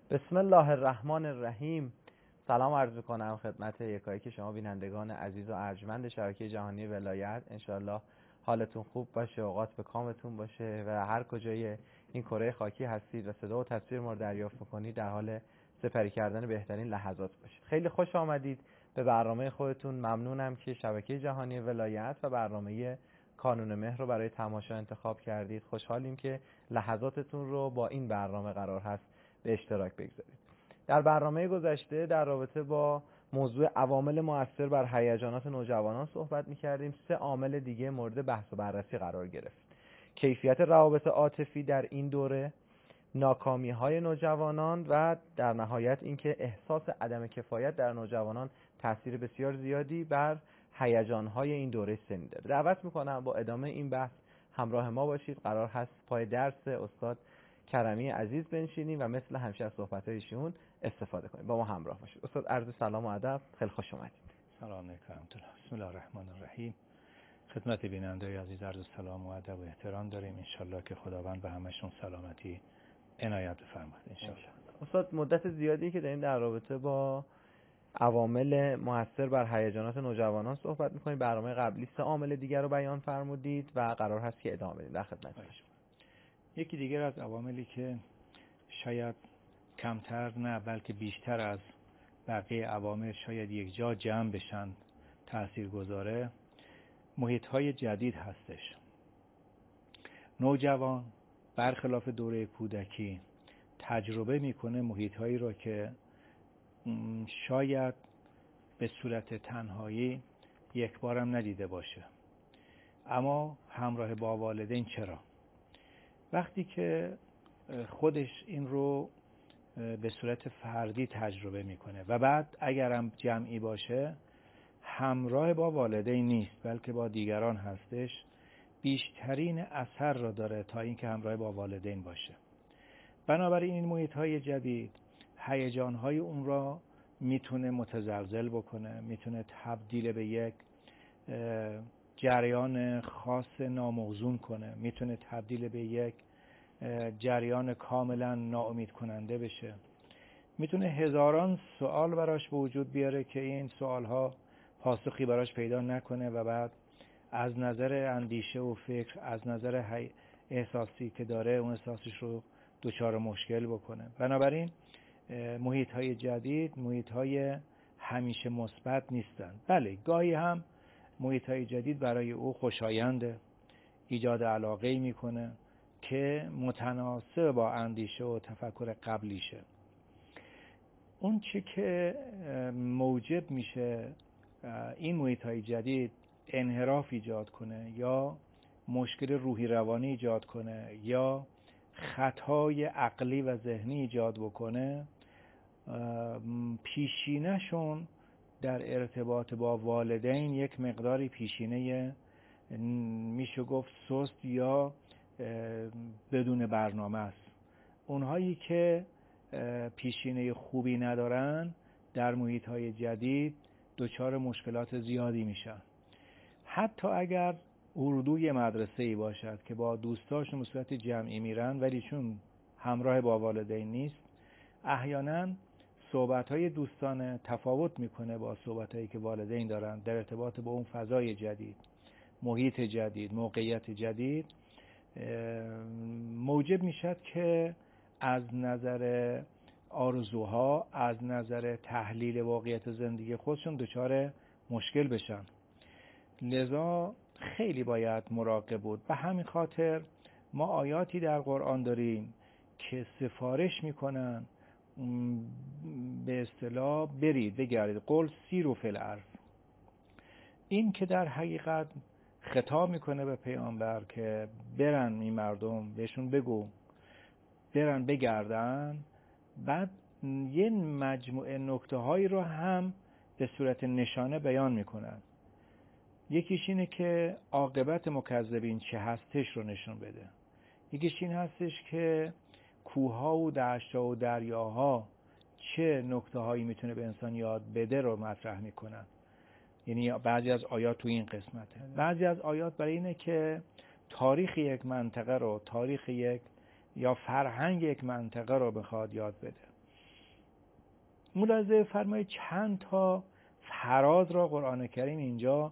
بسم الله الرحمن الرحیم. سلام عرض می‌کنم خدمت یکایک شما بینندگان عزیز و ارجمند شبکه جهانی ولایت. انشالله حالتون خوب باشه، اوقات به کامتون باشه و هر کجای این کره خاکی هستید و صدا و تصویر ما رو دریافت می‌کنید در حال سپری کردن بهترین لحظات باشید. خیلی خوش آمدید به برنامه خودتون. ممنونم که شبکه جهانی ولایت و برنامه کانون مهر رو برای تماشا انتخاب کردید. خوشحالیم که لحظاتتون رو با این برنامه قرار هست به اشتراک بگذارید. در برنامه گذشته در رابطه با موضوع عوامل مؤثر بر هیجانات نوجوانان صحبت می‌کردیم. 3 عامل دیگه مورد بحث و بررسی قرار گرفت: کیفیت روابط عاطفی در این دوره، ناکامی‌های نوجوانان و در نهایت اینکه احساس عدم کفایت در نوجوانان تأثیر بسیار زیادی بر هیجان‌های این دوره سنی داره. دعوت می‌کنم با ادامه این بحث همراه ما باشید. قرار هست پای درس استاد کرمی عزیز بنشینیم و مثل همیشه از صحبت‌های ایشون استفاده کنیم. با ما همراه باشید. استاد عرض سلام و ادب، خیلی خوش اومدید. سلام علیکم. بسم الله الرحمن الرحیم. خدمت بیننده عزیز عرض سلام و ادب و احترام داریم. انشالله که خداوند به همشون سلامتی عنایت بفرماید انشالله. استاد مدت زیادی که داریم در رابطه با عوامل مؤثر بر هیجانات نوجوانان صحبت می‌کنیم. برنامه قبلی 3 عامل دیگر رو بیان فرمودید و قرار هست که ادامه بدیم. در خدمتتون. یکی دیگر از عواملی که شاید کمتر نه بلکه بیشتر از بقیه عوامل شاید یک جا جمع بشن تأثیر گذاره، محیط‌های جدید هستش. نوجوان برخلاف دوره کودکی تجربه میکنه محیط‌هایی رو که شاید به صورت تنهایی یک بارم ندیده باشه، اما همراه با والدین. چرا؟ وقتی که خودش این رو به صورت فردی تجربه میکنه و بعد اگرم جمعی باشه همراه با والدین نیست بلکه با دیگران هستش، بیشترین اثر را داره تا اینکه همراه با والدین باشه. بنابراین این محیط‌های جدید هیجان‌های اون را میتونه متزلزل بکنه، میتونه تبدیل به یک جریان خاص ناموزون کنه، میتونه تبدیل به یک جریان کاملا ناامید کننده بشه، میتونه هزاران سوال براش به وجود بیاره که این سوالها پاسخی براش پیدا نکنه و بعد از نظر اندیشه و فکر، از نظر احساسی که داره اون احساسش رو دچار مشکل بکنه. بنابراین محیط‌های جدید محیط‌های همیشه مثبت نیستن. بله، گاهی هم محیط‌های جدید برای او خوشاینده، ایجاد علاقه‌ای میکنه که متناسب با اندیشه و تفکر قبلیشه. اون چی که موجب میشه این محیط‌های جدید انحراف ایجاد کنه یا مشکل روحی روانی ایجاد کنه یا خطای عقلی و ذهنی ایجاد بکنه، پیشینه‌شون در ارتباط با والدین یک مقداری پیشینه میشه گفت سست یا بدون برنامه است. اونهایی که پیشینه خوبی ندارن در محیط‌های جدید دچار مشکلات زیادی میشن. حتی اگر اردوی مدرسه‌ای باشد که با دوستاشون به صورت جمعی میرن ولی چون همراه با والدین نیست، احیانا صحبت‌های دوستانه تفاوت میکنه با صحبت‌هایی که والدین دارن در ارتباط با اون فضای جدید، محیط جدید، موقعیت جدید. موجب میشد که از نظر آرزوها، از نظر تحلیل واقعیت زندگی خودشون دچار مشکل بشن. لذا خیلی باید مراقب بود. به همین خاطر ما آیاتی در قرآن داریم که سفارش میکنن به اصطلاح بگردید، قل سیروا فی الارض. این که در حقیقت خطاب میکنه به پیامبر که برن این مردم، بهشون بگو برن بگردن. بعد یه مجموعه نکته هایی رو هم به صورت نشانه بیان میکنن. یکیش اینه که عاقبت مکذبین چه هستش رو نشون بده. یکیش این هستش که کوه‌ها و دشت‌ها و دریاها چه نکته هایی میتونه به انسان یاد بده رو مطرح میکنن. یعنی بعضی از آیات تو این قسمته. بعضی از آیات برای اینه که تاریخ یک منطقه رو، تاریخ یک یا فرهنگ یک منطقه رو بخواد یاد بده. ملاحظه فرمایید چند تا فراز را قرآن کریم اینجا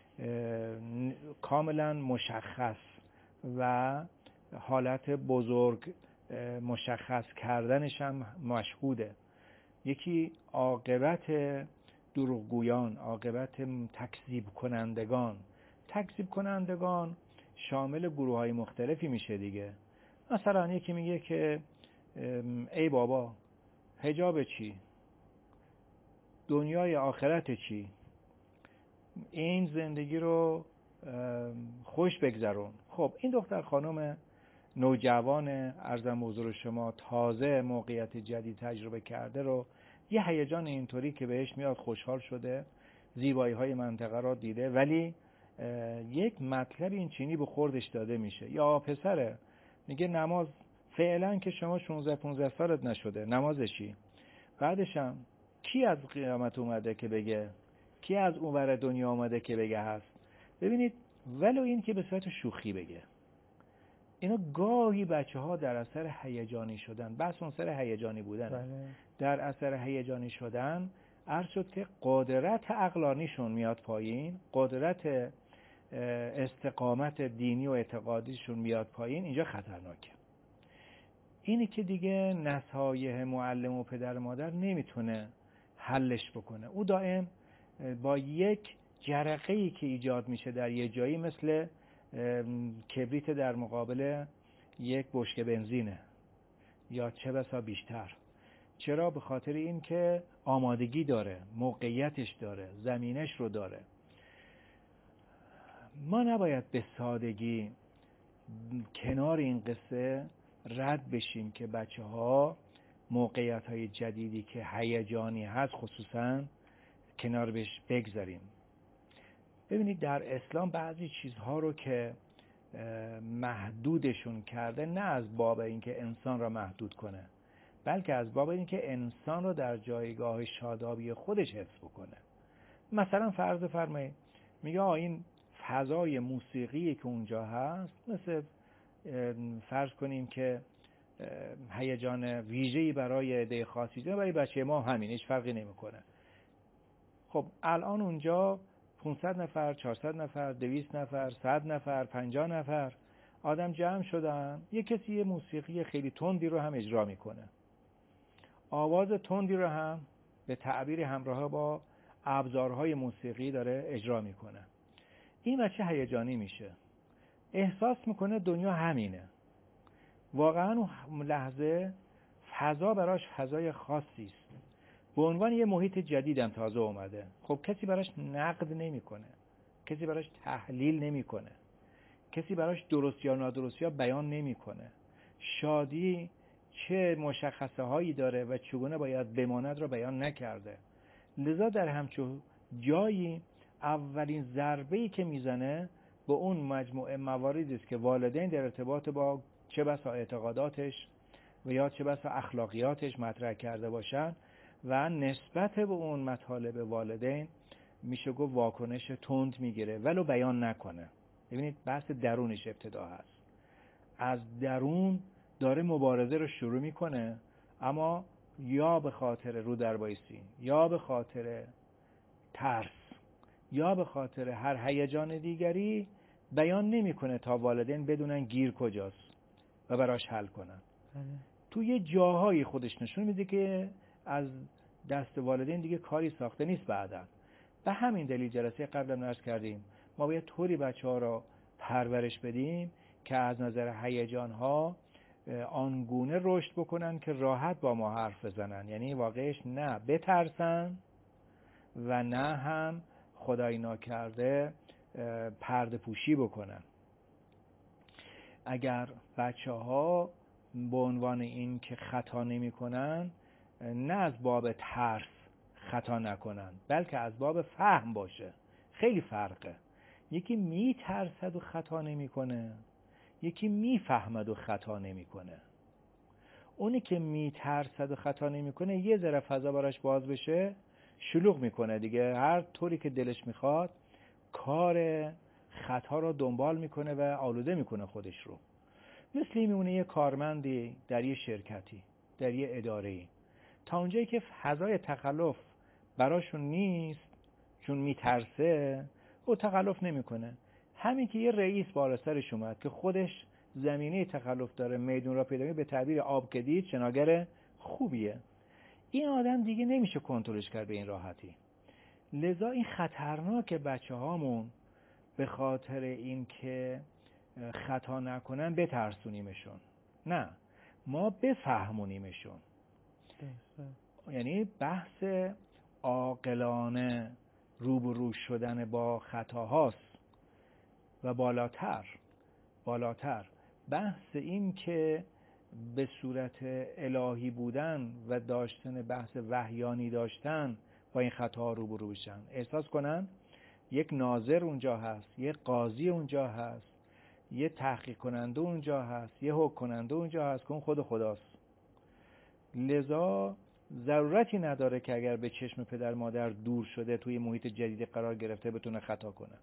کاملا مشخص و حالت بزرگ مشخص کردنش هم مشهوده. یکی عاقبت دروغگویان، عاقبت تکذیب کنندگان. تکذیب کنندگان شامل گروه های مختلفی میشه دیگه. مثلا یکی میگه که ای بابا حجاب چی؟ دنیای آخرت چی؟ این زندگی رو خوش بگذرون. خب این دختر خانم نوجوان ارزم حضور شما تازه موقعیت جدید تجربه کرده رو یه هیجان اینطوری که بهش میاد خوشحال شده، زیبایی های منطقه را دیده، ولی یک مطلب این چینی به خوردش داده میشه. یا پسره میگه نماز فعلا که شما 16-15 سالت نشده، نمازشی؟ بعدش هم کی از قیامت اومده که بگه؟ کی از اونور دنیا اومده که بگه هست؟ ببینید ولو این که به صورت شوخی بگه. اینا گاهی بچه‌ها در اثر هیجانی شدن، بس اون سر هیجانی بودن، در اثر هیجانی شدن عرض شد که قدرت عقلانیشون میاد پایین، قدرت استقامت دینی و اعتقادیشون میاد پایین. اینجا خطرناکه. اینی که دیگه نصایح معلم و پدر مادر نمیتونه حلش بکنه. او دائم با یک جرقه‌ای که ایجاد میشه در یه جایی، مثل کبریت در مقابل یک بشکه بنزینه یا چه بسا بیشتر. چرا؟ به خاطر این که آمادگی داره، موقعیتش داره، زمینش رو داره. ما نباید به سادگی کنار این قصه رد بشیم که بچه‌ها موقعیت‌های جدیدی که هیجانی هست خصوصاً کنار بهش بگذاریم. ببینید در اسلام بعضی چیزها رو که محدودشون کرده، نه از باب اینکه انسان را محدود کنه، بلکه از باب اینکه انسان رو در جایگاه شادابی خودش حفظ بکنه. مثلا فرض فرمایید میگه این فضای موسیقی که اونجا هست، مثل فرض کنیم که هیجان ویژه‌ای برای عده خاصی داره، برای بچه ما همین، هیچ فرقی نمیکنه. خب الان اونجا 500 نفر، 400 نفر، 200 نفر، 100 نفر، 50 نفر آدم جمع شدن، یه کسی یه موسیقی خیلی تندی رو هم اجرا میکنه. آواز تندی رو هم به تعبیر همراه با ابزارهای موسیقی داره اجرا میکنه. این بچه هیجانی میشه، احساس میکنه دنیا همینه. واقعا اون لحظه فضا براش فضای خاصی است. به عنوان یه محیط جدیدم تازه اومده. خب کسی براش نقد نمیکنه، کسی براش تحلیل نمیکنه، کسی براش درستی یا نادرستی یا بیان نمیکنه. شادی چه مشخصه هایی داره و چگونه باید بماند را بیان نکرده. لذا در همچون جایی اولین ضربه‌ای که میزنه به اون مجموعه مواردی است که والدین در ارتباط با چه بسا اعتقاداتش و یا چه بسا اخلاقیاتش مطرح کرده باشن و نسبت به اون مطالب والدین میشه گفت واکنش تند میگیره ولو بیان نکنه. ببینید بحث درونش ابتدا هست، از درون داره مبارزه رو شروع میکنه، اما یا به خاطر رو در بایستی، یا به خاطر ترس، یا به خاطر هر هیجان دیگری بیان نمیکنه تا والدین بدونن گیر کجاست و براش حل کنن. تو یه جاهایی خودش نشون میده که از دست والدین دیگه کاری ساخته نیست بعداً. به همین دلیل جلسه قبلم عرض کردیم ما باید طوری بچه‌ها را پرورش بدیم که از نظر هیجان‌ها آنگونه رشد بکنن که راحت با ما حرف بزنن. یعنی واقعش نه بترسن و نه هم خدای ناکرده پرده پوشی بکنن. اگر بچه‌ها به عنوان این که خطا نمی‌کنن، نه از باب ترس خطا نکنن، بلکه از باب فهم باشه. خیلی فرقه. یکی میترسد و خطا نمی‌کنه، یکی میفهمد و خطا نمی‌کنه. اونی که میترسد و خطا نمی‌کنه یه ذره فضا براش باز بشه شلوغ میکنه دیگه، هر طوری که دلش میخواد کار خطا رو دنبال میکنه و آلوده میکنه خودش رو. مثل میمونه یه کارمندی در یه شرکتی، در یه اداره‌ای، تا اونجایی که فضای تخلف براشون نیست، چون میترسه، او تخلف نمیکنه. همین که یه رئیس بالا سرش اومد که خودش زمینه تخلف داره، میدون را پیدا به تعبیر آب که دید شناگر خوبیه، این آدم دیگه نمیشه کنترلش کرد به این راحتی. لذا این خطرناکه بچه هامون به خاطر این که خطا نکنن بترسونیمشون، نه، ما بفهمونیمشون. یعنی بحث عاقلانه روبرو شدن با خطاهاست و بالاتر بحث این که به صورت الهی بودن و داشتن بحث وحیانی داشتن با این خطاها روبرو بشن، احساس کنن یک ناظر اونجا هست، یک قاضی اونجا هست، یه تحقیق کننده اونجا هست، یه حکم کننده اونجا هست که اون خود خداست. لذا ضرورتی نداره که اگر به چشم پدر مادر دور شده توی محیط جدید قرار گرفته بتونه خطا کنه.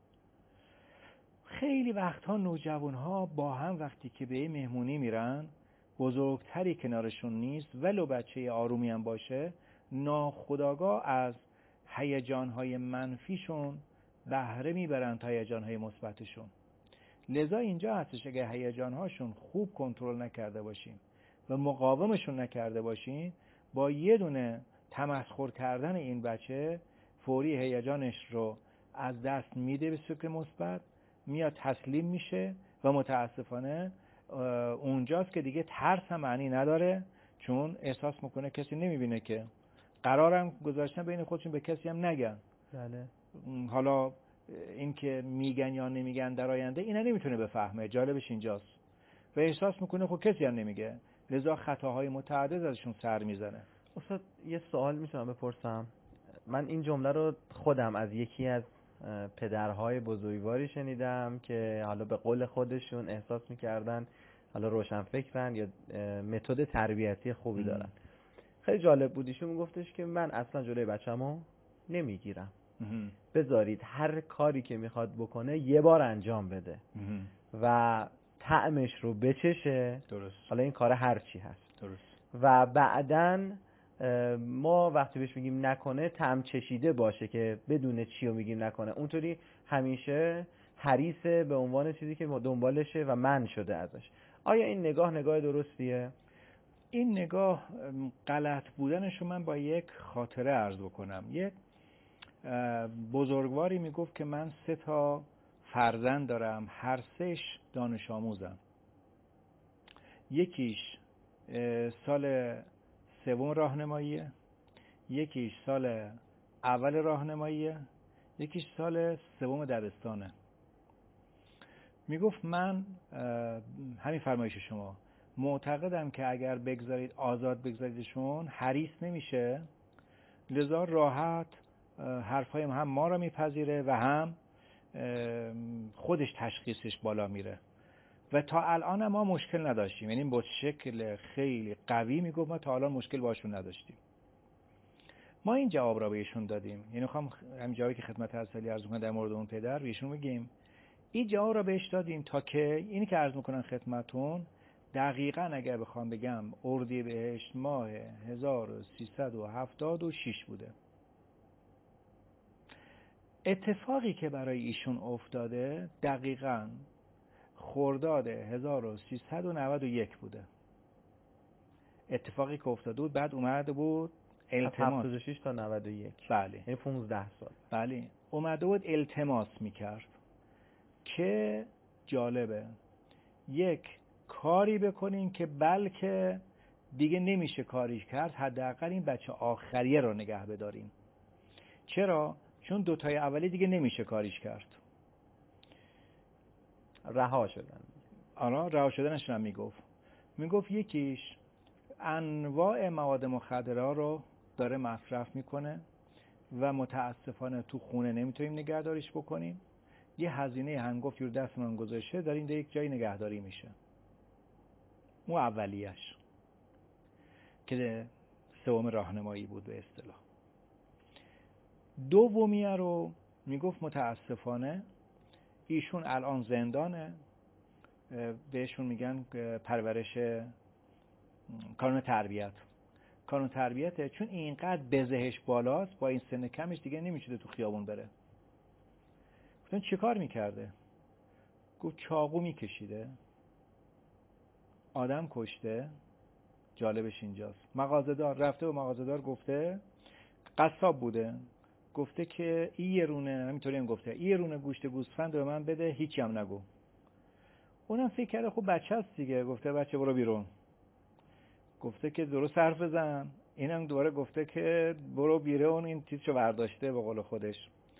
خیلی وقتها نوجوانها با هم وقتی که به مهمونی میرن، بزرگتری کنارشون نیست ولو بچه آرومی هم باشه، ناخودآگاه از هیجانهای منفیشون بهره میبرن تا هیجانهای مثبتشون. لذا اینجا هستش اگه هیجانهاشون خوب کنترل نکرده باشیم و مقاومشون نکرده باشیم، با یه دونه تمسخر کردن این بچه فوری هیجانش رو از دست میده به سوی مثبت، میاد تسلیم میشه و متاسفانه اونجاست که دیگه ترس هم معنی نداره، چون احساس میکنه کسی نمیبینه که قرارم گذاشتن بین خودشون به کسی هم نگن. بله. حالا این که میگن یا نمیگن در آینده اینا نمیتونه بفهمه، جالبش اینجاست و احساس میکنه خب کسی هم نمیگه، لذا خطاهای متعدد ازشون سر میزنه. استاد یه سوال میتونم بپرسم؟ من این جمله رو خودم از یکی از پدرهای بزرگواری شنیدم که حالا به قول خودشون احساس میکردن حالا روشنفکرن یا متد تربیتی خوبی دارن. خیلی جالب بود، ایشون میگفتش که من اصلا جلوی بچه‌مو نمیگیرم، بذارید هر کاری که میخواد بکنه یه بار انجام بده و طعمش رو بچشه. درست. حالا این کار هر چی هست. درست. و بعدن ما وقتی بهش میگیم نکنه طعم چشیده باشه که بدونه چی رو میگیم نکنه، اونطوری همیشه حریصه به عنوان چیزی که دنبالشه و من شده ازش. آیا این نگاه درستیه؟ این نگاه غلط بودنش رو من با یک خاطره عرض بکنم. یک بزرگواری میگفت که من 3 فرزند دارم، هر 3 دانش آموزم. یکیش سال 3 راهنماییه، یکیش سال اول راهنماییه، یکیش سال 3 دبستانه. میگفت من همین فرمایش شما معتقدم که اگر بگذارید آزاد بگذاریدشون حریص نمیشه، لذا راحت حرفای هم ما را میپذیره و هم خودش تشخیصش بالا میره و تا الان ما مشکل نداشتیم. یعنی با شکل خیلی قوی میگفت ما تا الان مشکل باشون نداشتیم. ما این جواب را بهشون دادیم، یعنی خواهم همین جوابی که خدمت ارسلی عرض می‌کنم در مورد اون پدر بهشون میگیم، این جواب را بهش دادیم تا که اینی که عرض میکنن خدمتون دقیقاً اگر بخوام بگم اردیبهشت ماه 1376 بوده. اتفاقی که برای ایشون افتاده دقیقاً خرداد 1391 بوده. اتفاقی که افتاده بود بعد اومده بود التماس 76 تا 91. بله. یعنی 15 سال. بله. اومده بود التماس میکرد که جالبه یک کاری بکنین که بلکه دیگه نمیشه کاریش کرد، حداقل این بچه آخریه رو نگه بدارین. چرا؟ چون 2 اولی دیگه نمیشه کاریش کرد. رها شدن. آره، رها شدنش هم میگفت یکیش انواع مواد مخدره رو داره مصرف میکنه و متاسفانه تو خونه نمیتونیم نگهداریش بکنیم. یه هزینه هنگفتی رو دست من گذاشته، در این یک جایی نگهداری میشه. اون اولیش که 3 راهنمایی بود به اصطلاح. دومیه رو میگفت متاسفانه ایشون الان زندانه، بهشون میگن پرورش کانون کانون تربیته، چون اینقدر بزهش بالاست با این سن کمش دیگه نمیشه تو خیابون بره. گفتن چه کار میکرده؟ گفت چاقو میکشیده، آدم کشته. جالبش اینجاست، مغازه‌دار رفته و مغازه‌دار گفته، قصاب بوده، گفته که این یه رونه، همینطوری هم گفته، این یه رونه گوشت گوسفند به من بده، هیچی هم نگو. اونم فکر کرده خب بچه هست دیگه، گفته بچه برو بیرون. گفته که درست حرف بزن. اینم دوباره گفته که برو بیرون. این چیزشو برداشته به قول خودش،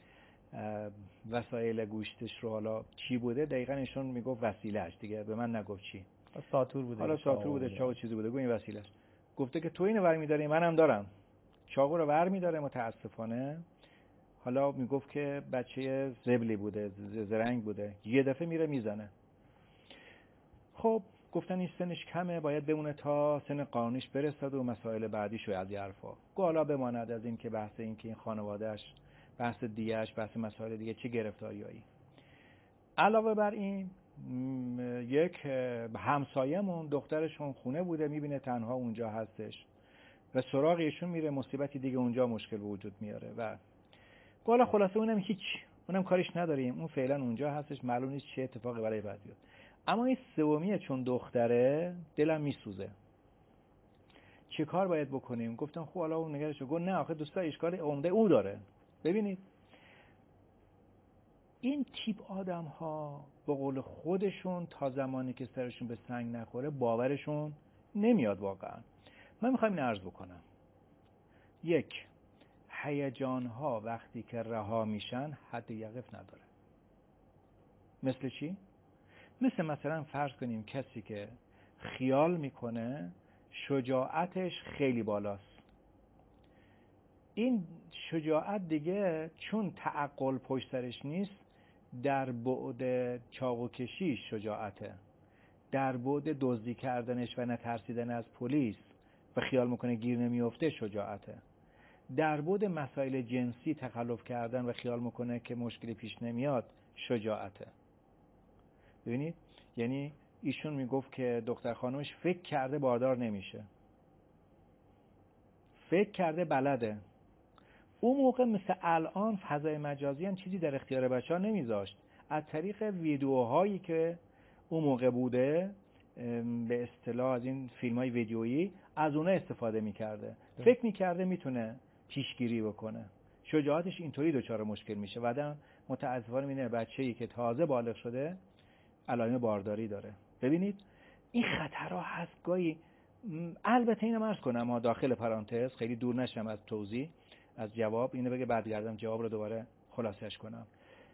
وسایل گوشتش رو، حالا چی بوده دقیقاً ایشون میگفت وسیله‌اش دیگه، به من نگفت چی، ساتور بوده، حالا ساتور بوده، چاقو چیزی بوده، گفت این وسیله‌اش. گفته که تو اینو برمی‌داری، منم دارم. چاقو رو برمی‌داره، متاسفانه حالا میگفت که بچه زبلی بوده، زرنگ بوده، یه دفعه میره میزنه. خب گفتن این سنش کمه، باید بمونه تا سن قانونیش برسد و مسائل بعدیش و از این حرفا. گالا بماند از این که بحث این که این خانواده‌اش، بحث دیه‌اش، بحث مسائل دیگه چه گرفتاریایی. علاوه بر این یک همسایه‌مون دخترشون خونه بوده، میبینه تنها اونجا هستش و سراغ ایشون میره، مصیبتی دیگه اونجا مشکل به وجود میاره و حالا خلاصه اونم کاریش نداریم، اون فعلا اونجا هستش، معلوم نیست چه اتفاقی برای بعد بیاد. اما این سومیه چون دختره دلم میسوزه، چه کار باید بکنیم؟ گفتم خب حالا اون نگرش، گفت نه آخه دوستا اشکال عمده او داره. ببینید این تیپ آدم ها به قول خودشون تا زمانی که سرشون به سنگ نخوره باورشون نمیاد واقعا. من میخوام این عرض بکنم، یک، هیجان ها وقتی که رها میشن حد یقف نداره. مثل چی؟ مثلا فرض کنیم کسی که خیال میکنه شجاعتش خیلی بالاست. این شجاعت دیگه چون تعقل پشت سرش نیست، در بعد چاقو کشی شجاعته، در بعد دزدی کردنش و نترسیدن از پلیس و خیال میکنه گیر نمیفته شجاعته، در بعد مسائل جنسی تخلف کردن و خیال میکنه که مشکلی پیش نمیاد شجاعته. ببینید یعنی ایشون میگفت که دختر خانومش فکر کرده باردار نمیشه، فکر کرده بلده. اون موقع مثل الان فضای مجازی هم چیزی در اختیار بچه‌ها نمیذاشت، از طریق ویدیوهایی که اون موقع بوده، به اصطلاح از این فیلم‌های ویدیویی، از اونها استفاده میکرده، فکر میکرده میتونه پیشگیری بکنه. شجاعتش اینطوری دچار مشکل میشه. بعدم متاسفانه میبینه بچه‌ای که تازه بالغ شده علائم بارداری داره. ببینید این خطرها هست گاهی. البته اینو عرض کنم ما داخل پرانتز، خیلی دور نشم از توضیح از جواب، اینو بگه برگردم جواب رو دوباره خلاصش کنم.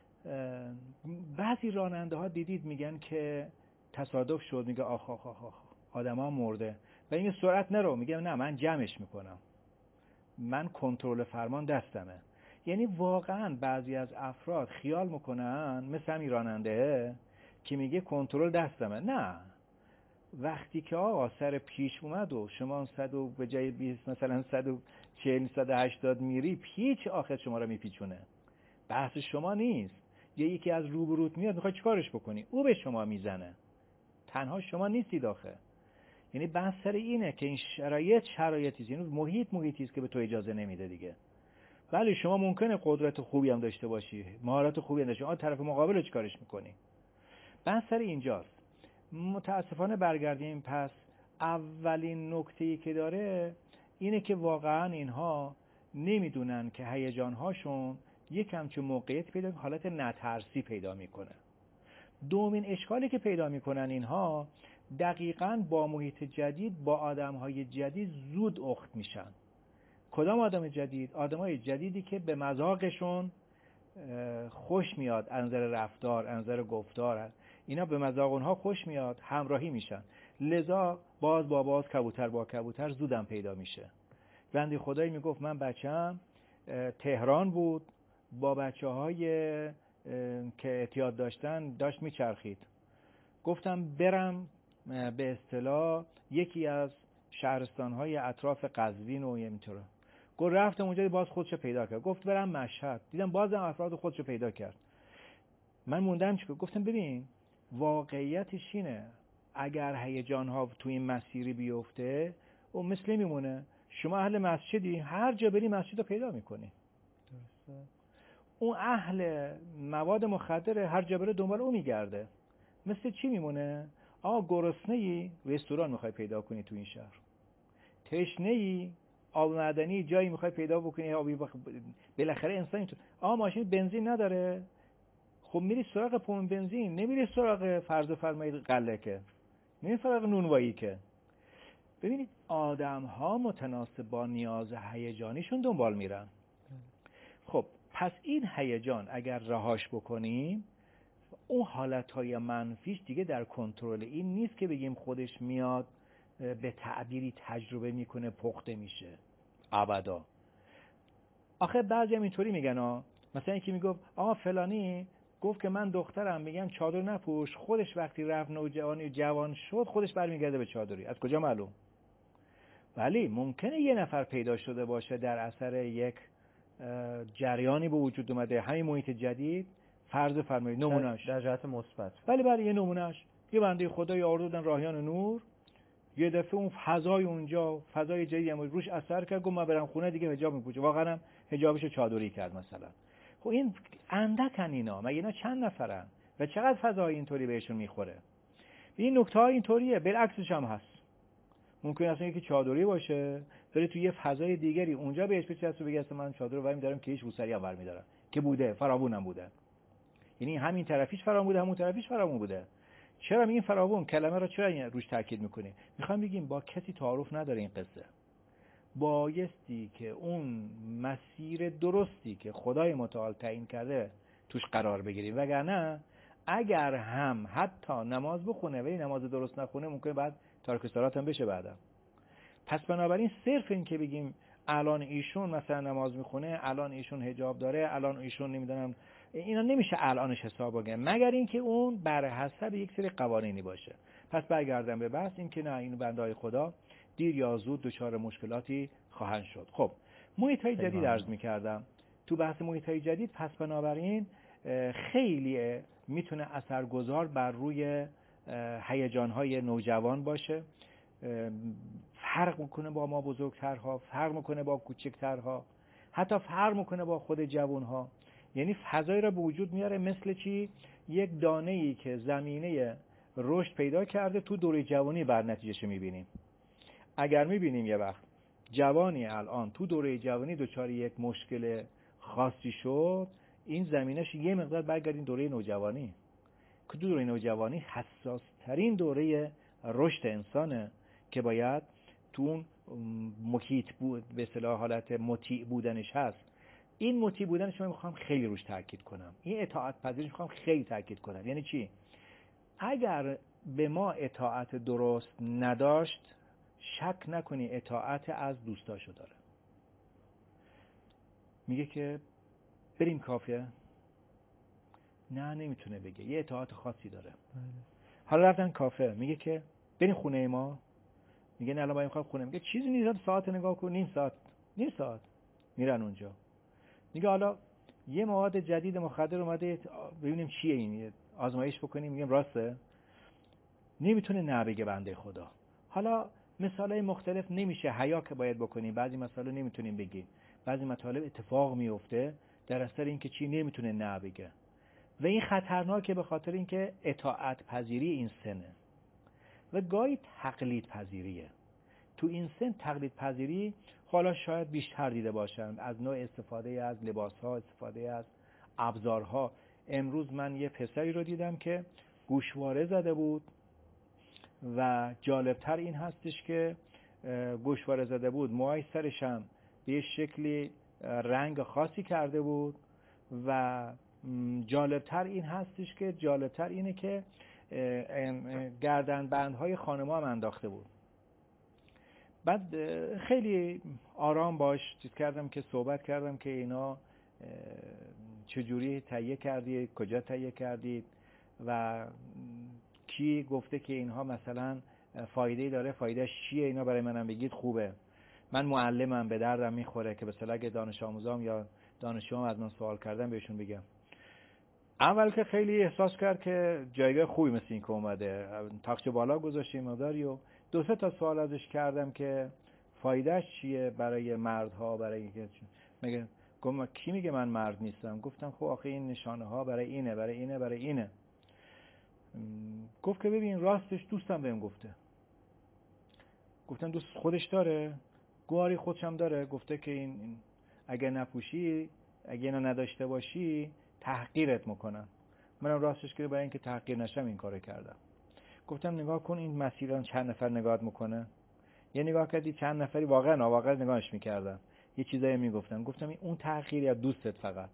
بعضی راننده ها دیدید میگن که تصادف شد، میگه آخ آخ آخ آدما مرده و این سرعت نرو، میگه نه من جمعش میکنم، من کنترل فرمان دستمه. یعنی واقعا بعضی از افراد خیال میکنن مثل همین راننده که میگه کنترل دستمه. نه، وقتی که آقا سر پیش اومد و شما 100 به جای 20 مثلا 140 180 میری، پیچ آخر شما رو میپیچونه. بحث شما نیست. یکی از روبروت میاد میخواد چیکارش بکنی، او به شما میزنه، تنها شما نیستید آخه. یعنی بحث سر اینه که این شرایطی است، یعنی محیطی است که به تو اجازه نمیده دیگه. ولی شما ممکنه قدرت خوبی هم داشته باشی، مهارت خوبی هم داشته باشی، طرف مقابل چیکارش میکنی. بحث سر اینجاست. متاسفانه برگردیم پس، اولین نکته‌ای که داره اینه که واقعا اینها نمیدونن که هیجان‌هاشون یک همچون موقعیت پیدا، حالت نترسی پیدا میکنه. دومین اشکالی که پیدا میکنن اینها دقیقاً با محیط جدید، با آدم‌های جدید زود اخت میشن. کدام آدم جدید؟ آدم‌های جدیدی که به مذاقشون خوش میاد، از نظر رفتار، از نظر گفتار، اینا به مذاق اونها خوش میاد، همراهی میشن. لذا باز با باز، کبوتر با کبوتر زودم پیدا میشه. بنده خدایی میگفت من بچه‌م تهران بود، با بچه‌های که اعتیاد داشتن داشت میچرخید. گفتم برم به اصطلاح یکی از شهرستان‌های اطراف قزوین و اینطوره. گفت رفتم اونجا باز خودشو پیدا کرد. گفت برم مشهد، دیدم بازم افراد خودشو پیدا کرد. من موندم چیکار؟ گفتم ببین واقعیتش اینه، اگر هیجان‌ها تو این مسیری بیفته او مثل میمونه شما اهل مسجدی، هر جا بری مسجد رو پیدا میکنی. اون اهل مواد مخدره، هر جا بره دنبال اون میگرده. مثل چی میمونه؟ گرسنه‌ای رستوران میخوای پیدا کنی تو این شهر، تشنه‌ای آب معدنی جایی میخوای پیدا بکنی، بالاخره انسان اینطور. ماشین بنزین نداره، خب میری سراغ پمپ بنزین، نمیری سراغ فرض فرمایید قله، که میری سراغ نونوایی. که ببینید آدم ها متناسب با نیاز هیجانیشون دنبال میرن. خب پس این هیجان اگر رهاش بکنیم، اون حالتهای منفیش دیگه در کنترل این نیست که بگیم خودش میاد به تعبیری تجربه میکنه، پخته میشه. ابدا. آخه بعضی هم اینطوری میگن مثلا یکی میگفت فلانی گفت که من دخترم میگم چادر نپوش، خودش وقتی رفت نوجوانی جوان شد خودش برمیگرده به چادری. از کجا معلوم؟ ولی ممکنه یه نفر پیدا شده باشه در اثر یک جریانی به وجود اومده، همین محیط جدید، فرض فرمایید نمونهش در جهت مثبت. بله یه نمونهش، یه بنده خدای آوردن راهیان نور، یه دفعه اون فضای اونجا، فضای جدیدی هم روش اثر کرد، گفت من برم خونه دیگه حجاب میپوشم، واقعا هم حجابشو چادری کرد مثلا. خب این اندکن اینا، مگه اینا چند نفرن و چقدر فضای اینطوری بهشون میخوره؟ این نکته ها اینطوریه. بالعکسش هم هست، ممکن اصلا یکی چادری باشه بره تو یه فضای دیگری، اونجا بهش بچسبه بگه اصلا من چادر رو برمی‌دارم که هیچ روسری هم برمی‌دارم، که بوده، فراوونم بوده. یعنی همین طرفیش فراوون بوده، همون طرفیش فراوون بوده. چرا میگیم فراوون؟ کلمه رو چرا روش تاکید میکنی؟ میخوام بگیم با کسی تعارف نداره این قصه، بایستی که اون مسیر درستی که خدای متعال تعیین کرده توش قرار بگیریم، وگرنه اگر هم حتی نماز بخونه ولی نماز درست نخونه ممکنه بعد تارک الصلات هم بشه بعدا. پس بنابراین صرف این که بگیم الان ایشون مثلا نماز میخونه، الان ایشون حجاب داره، الان ایشون نمیدونم، اینا نمیشه الانش حساب بگیم، مگر اینکه اون بر حسب یک سری قوانینی باشه. پس برگردم به بحث این که نه، این بنده‌های خدا دیر یا زود دچار مشکلاتی خواهند شد. خب محیط‌های جدید عرض می‌کردم، تو بحث محیط‌های جدید پس بنابراین خیلی میتونه اثرگذار بر روی هیجان‌های نوجوان باشه، فرق میکنه با ما بزرگترها، فرق میکنه با کوچکترها، حتی فرق میکنه با خود جوانها. یعنی فضایی را به وجود میاره مثل چی؟ یک دانه‌ای که زمینه رشد پیدا کرده، تو دوره جوانی بر نتیجهش میبینیم. اگر میبینیم یه وقت جوانی الان تو دوره جوانی دچار یک مشکل خاصی شد، این زمینش یه مقدار برگردیم دوره نوجوانی، که دوره نوجوانی حساس ترین دوره رشد انسانه که باید تو اون محیط بود، به اصطلاح حالت مطیع بودنش هست. این مطیع بودنش من میخوام خیلی روش تاکید کنم، این اطاعت پذیریش میخوام خیلی تاکید کنم. یعنی چی؟ اگر به ما اطاعت درست نداشت، شک نکنی اطاعت از دوستاشو داره. میگه که بریم کافه، نه نمیتونه بگه، یه اطاعت خاصی داره. حالا رفتن کافه، میگه که بریم خونه ما، میگه نه الان باید میخوام خونه، میگه چیزی نیست، ساعت نگاه کن، نیم ساعت میرن اونجا. میگه حالا یه مواد جدید مخدر اومده، ببینیم چیه این، آزمایش بکنیم. میگم راسته؟ نمیتونه نه بگه بنده خدا. حالا مثالای مختلف نمیشه حیا که باید بکنیم، بعضی مسائل نمیتونیم بگیم، بعضی مطالب اتفاق میفته در اثر اینکه چی نمیتونه نه بگه، و این خطرناکه به خاطر اینکه اطاعت پذیری این سنه و گاهی تقلید پذیریه. تو این سن تقلید پذیری حالا شاید بیشتر دیده باشن، از نوع استفاده از لباس‌ها، استفاده از ابزارها. امروز من یه پسری رو دیدم که گوشواره زده بود و جالبتر این هستش که گوشواره زده بود، موهای سرش هم به یه شکلی رنگ خاصی کرده بود و جالبتر اینه که گردنبندهای خانم‌ها هم انداخته بود. بعد خیلی آرام باش چیز کردم که صحبت کردم که اینا چجوری تهیه کردید، کجا تهیه کردید و کی گفته که اینها مثلا فایده داره، فایدهش چیه، اینا برای منم بگید خوبه. من معلمم، به دردم میخوره که مثلا اگه دانش آموزام یا دانشجوام از من سوال کردن بهشون بگم. اول که خیلی احساس کرد که جایگاه خوبی مثل این که اومده، تاقچه بالا گذاشتیم مداری و 2-3 تا سوال ازش کردم که فایدهش چیه برای مردها؟ برای میگه کی میگه من مرد نیستم؟ گفتم خب آخه این نشانه ها برای اینه. گفت که ببین راستش دوستم بهم گفته. گفتم دوست خودش داره؟ گواری خودشم داره. گفته که این اگه نپوشی، اگه اینو نداشته باشی تحقیرت میکنن. منم راستش که برای اینکه تحقیر نشم این کارو کردم. گفتم نگاه کن این مسیران چند نفر نگاهت میکنه. یه نگاه کردی چند نفری واقعا نگاهش میکردن، یه چیزایی میگفتن. گفتم اون تحقیر یا دوستت فقط.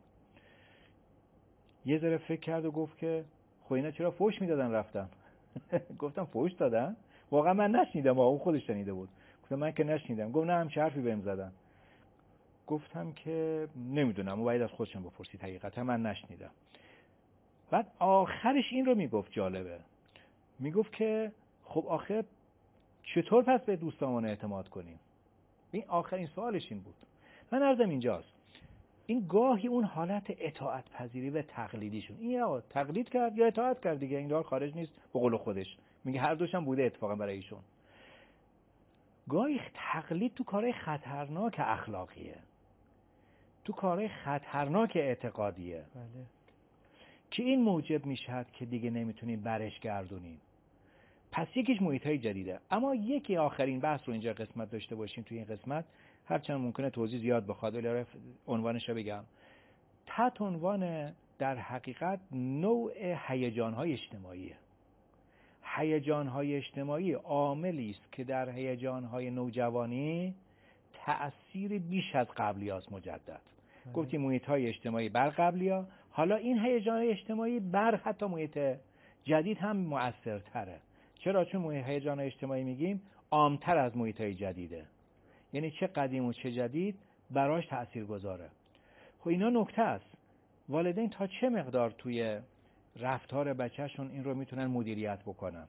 یه ذره فکر کرد و گفت که خب اینا چرا فحش میدادن رفتن؟ گفتم فحش دادن؟ واقعا من نشنیدم، اون خودش شنیده بود. گفتم من که نشنیدم. گفت نه همچه حرفی بهم زدن. گفتم که نمیدونم، باید از خودشون بپرسید، حقیقتا من نشنیدم. بعد آخرش این رو میگفت، جالبه، میگفت که خب آخه چطور پس به دوستامون اعتماد کنیم؟ این آخرین سوالش این بود. من عرضم اینجاست، این گاهی اون حالت اطاعت پذیری و تقلیدیشون، این یا تقلید کرد یا اطاعت کرد دیگه، این راه خارج نیست. به قول خودش میگه هر دوش هم بوده اتفاقا برای ایشون. گاهی تقلید تو کارهای خطرناک اخلاقیه، تو کارهای خطرناک اعتقادیه. بله. که این موجب میشد که دیگه نمیتونیم برش گردونیم. پس یکیش محیط‌های جدیده. اما یکی آخرین بحث رو اینجا قسمت داشته باشیم توی این قسمت، هرچند ممکنه توضیح زیاد بخواد ولی عنوانش رو بگم. تحت عنوان در حقیقت نوع هیجان‌های اجتماعیه. هیجان‌های اجتماعی عاملی است که در هیجان‌های نوجوانی تأثیر بیش از قبلیاست مجدد. گفتیم محیط‌های اجتماعی بر قبلیا، حالا این هیجان‌های اجتماعی بر حتی محیط جدید هم مؤثرتره. چرا؟ چون محیط هیجان‌های اجتماعی میگیم عام‌تر از محیط‌های جدیده. یعنی چه قدیم و چه جدید براش تأثیر گذاره. خب اینا نکته است. والدین تا چه مقدار توی رفتار بچه‌شون این رو میتونن مدیریت بکنن؟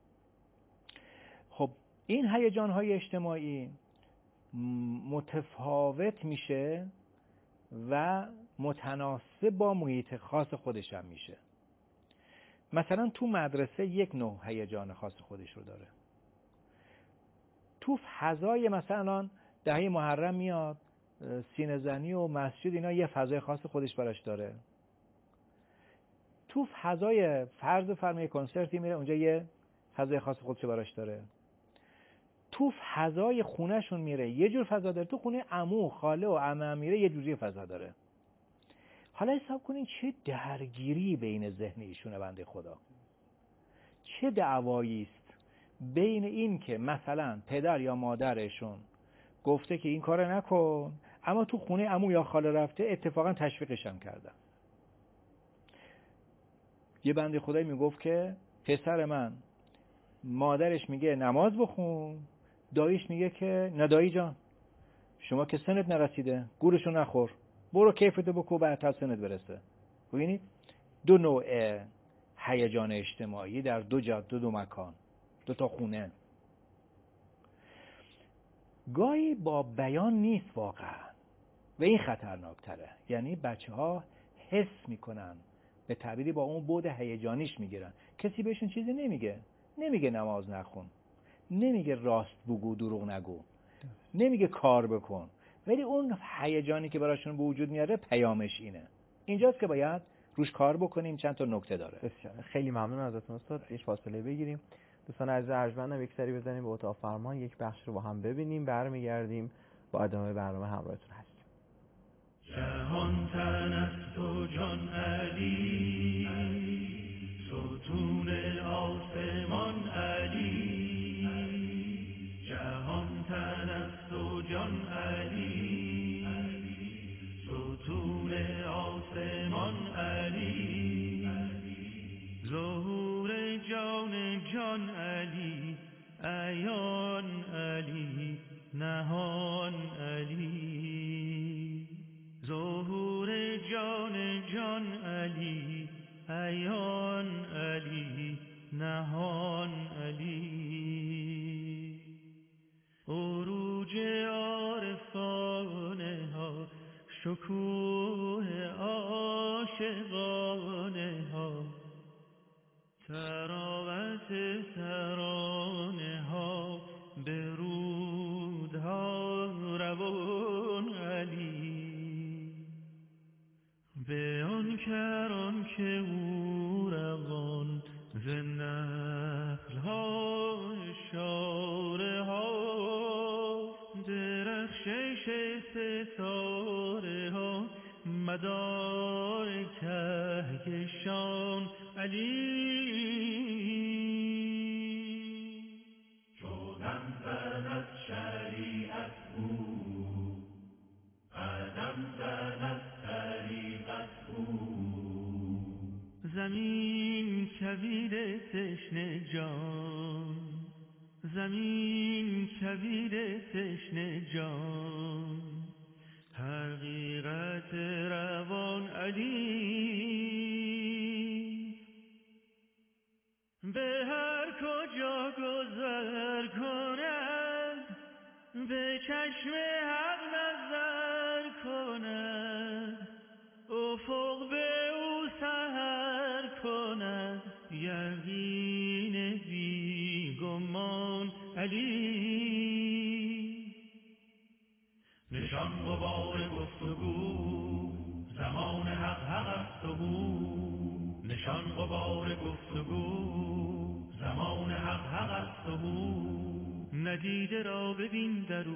خب این هیجان‌های اجتماعی متفاوت میشه و متناسب با محیط خاص خودش هم میشه. مثلا تو مدرسه یک نوع هیجان خاص خودش رو داره. تو فضای مثلا دهه محرم میاد، سینه زنی و مسجد، اینا یه فضای خاص خودش براش داره. تو فضای فرض فرمای کنسرتی میره، اونجا یه فضای خاص خودش براش داره. تو فضای خونهشون میره یه جور فضا داره، تو خونه عمو خاله و عمه میره یه جوری فضا داره. حالا حساب کنین چه درگیری بین ذهن ایشونه بنده خدا، چه دعوایی است بین این که مثلا پدر یا مادرشون گفته که این کارو نکن، اما تو خونه عمو یا خاله رفته اتفاقا تشویقش هم کردن. یه بنده خدایی میگفت که پسر من مادرش میگه نماز بخون، داییش میگه که نه دایی جان شما که سنت نرسیده، گورشو نخور، برو کیفتو بکو بعد تا سنت برسه. ببینید دو نوع هیجان اجتماعی در دو جا، دو مکان، دو تا خونه. گاهی با بیان نیست واقعا و این خطرناکتره. یعنی بچه‌ها حس میکنن، به تعبیری با اون بعد هیجانیش میگیرن. کسی بهشون چیزی نمیگه نماز نخون، نمیگه راست بگو دروغ نگو، نمیگه کار بکن، ولی اون هیجانی که براشون به وجود میاره پیامش اینه. اینجاست که باید روش کار بکنیم. چند تا نکته داره. بسیار خیلی ممنون ازتون استاد. یک فاصله بگیریم. دوستان عزیز ارجمندم یک سری بزنیم به اتاق فرمان، یک بخش رو با هم ببینیم، برمیگردیم با ادامه برنامه همراهتون هستیم. جهان تن است و جان علی، ستون آسمان علی. جهان تن است و جان علی، ستون آسمان علی. ظهور جان علی، عیان علی، نهان علی. ظهور جان علی، عیان علی، نهان علی. عروج عارفانه ها، شکوه عاشقانه ها، تراوت ترانه ها، به رودها تشنه جان، زمین کویر تشنه جان، حقیقت روان علی به هر کجا گذر کند، به چشم حق نظر کند، افق به او سحر کند، یقین بی گمان علی. نشان غبار گفتگو زمان حق است و هو، نشان غبار گفتگو زمان حق است و هو. ندیده را ببین درو،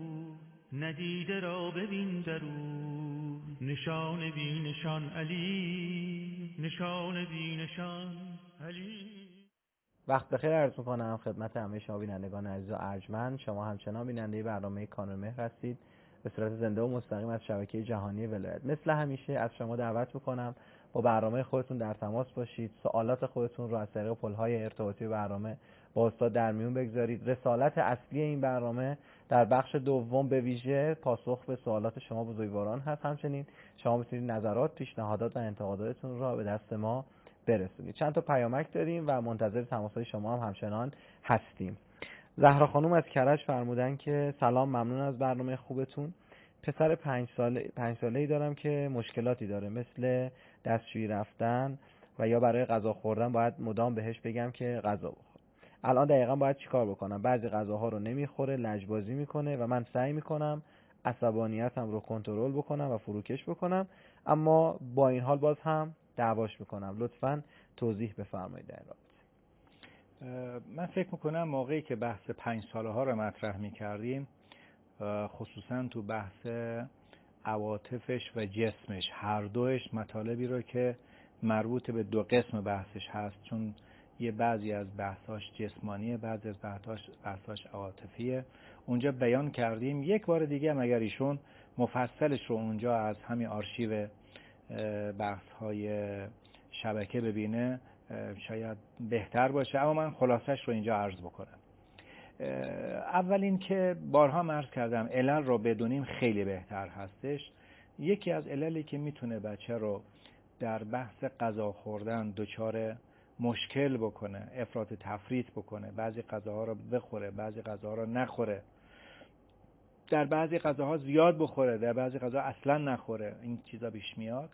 ندیده را ببین درو، نشان بی نشان علی، نشان بی نشان علی. وقت بخیر عرض می‌کنم خدمت همه شما بینندگان عزیز و ارجمند. شما همچنان بیننده برنامه کانون مهر هستید به صورت زنده و مستقیم از شبکه جهانی ولایت. مثل همیشه از شما دعوت می‌کنم با برنامه خودتون در تماس باشید، سوالات خودتون رو از طریق پل‌های ارتباطی برنامه با استاد در میون بگذارید. رسالت اصلی این برنامه در بخش دوم به ویژه پاسخ به سوالات شما بزرگواران هست. همچنین شما می‌تونید نظرات، پیشنهادات و انتقاداتتون رو به دست ما برسونید. چند تا پیامک داریم و منتظر تماس‌های شما هم همچنان هستیم. زهرا خانم از کرج فرمودن که سلام، ممنون از برنامه خوبتون. پسر 5 ساله‌ای دارم که مشکلاتی داره، مثل دستشویی رفتن و یا برای غذا خوردن باید مدام بهش بگم که غذا بخور. الان دقیقاً باید چیکار بکنم؟ بعضی غذاها رو نمیخوره، لجبازی میکنه و من سعی میکنم عصبانیتم رو کنترل بکنم و فروکش بکنم، اما با این حال باز هم دعواش میکنم. لطفاً توضیح بفرمایید در رابطه. من فکر میکنم موقعی که بحث 5 ساله ها رو مطرح میکردیم، خصوصا تو بحث عواطفش و جسمش، هر دوش مطالبی رو که مربوط به دو قسم بحثش هست، چون یه بعضی از بحثاش جسمانیه، بعضی از بحثاش عواطفیه، اونجا بیان کردیم. یک بار دیگه هم اگر ایشون مفصلش رو اونجا از همین آرشیو بحث‌های شبکه ببینه شاید بهتر باشه، اما من خلاصش رو اینجا عرض بکنم. اول این که بارها عرض کردم علل رو بدونیم خیلی بهتر هستش. یکی از عللی که میتونه بچه رو در بحث غذا خوردن دچار مشکل بکنه، افراط تفریط بکنه، بعضی غذاها رو بخوره، بعضی غذاها رو نخوره، در بعضی غذاها زیاد بخوره، در بعضی غذاها اصلا نخوره، این چیزا پیش میاد.